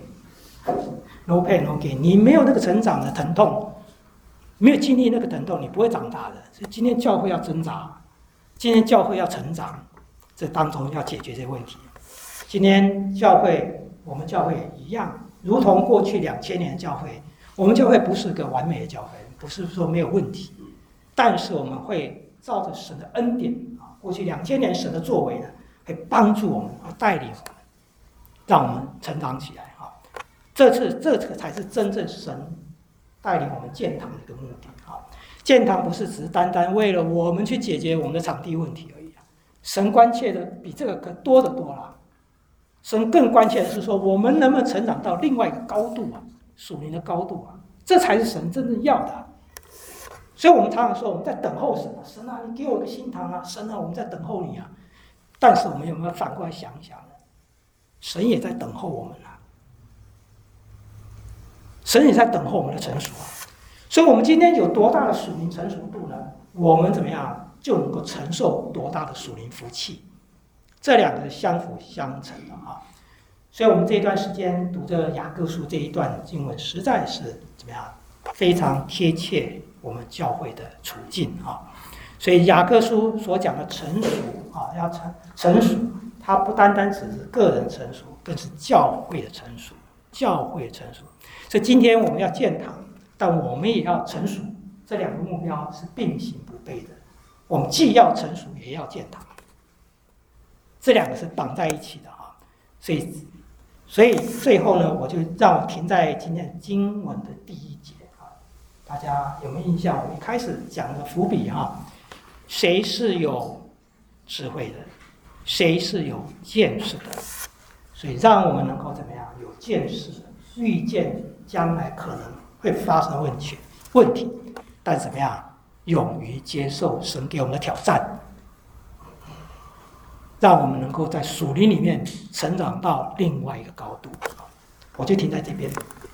gain，no pain no gain， 你没有那个成长的疼痛。没有经历那个疼痛，你不会长大的。所以今天教会要挣扎，今天教会要成长，这当中要解决这些问题。今天教会，我们教会也一样，如同过去2000年的教会，我们教会不是个完美的教会，不是说没有问题，但是我们会照着神的恩典啊，过去2000年神的作为呢，会帮助我们，带领我们，让我们成长起来啊。这个才是真正神带领我们建堂的一个目的啊！建堂不是只是单单为了我们去解决我们的场地问题而已啊！神关切的比这个可多得多了。神更关切的是说，我们能不能成长到另外一个高度啊，属灵的高度啊，这才是神真正要的啊。所以我们常常说我们在等候神啊，神啊，你给我个新堂啊，神啊，我们在等候你啊。但是我们有没有反过来想一想呢？神也在等候我们啊。神也在等候我们的成熟啊，所以我们今天有多大的属灵成熟度呢？我们怎么样就能够承受多大的属灵福气？这两个相辅相成的啊。所以我们这一段时间读这雅各书这一段经文，实在是怎么样非常贴切我们教会的处境啊。所以雅各书所讲的成熟啊，要成熟，它不单单只是个人成熟，更是教会的成熟，教会的成熟。所以今天我们要建堂，但我们也要成熟，这两个目标是并行不悖的。我们既要成熟，也要建堂，这两个是绑在一起的啊。所以最后呢，我就让我停在今天经文的第1节啊，大家有没有印象？我一开始讲的伏笔哈，谁是有智慧的，谁是有见识的？所以让我们能够怎么样有见识，预见将来可能会发生的问题，但怎么样勇于接受神给我们的挑战，让我们能够在属灵里面成长到另外一个高度。我就停在这边。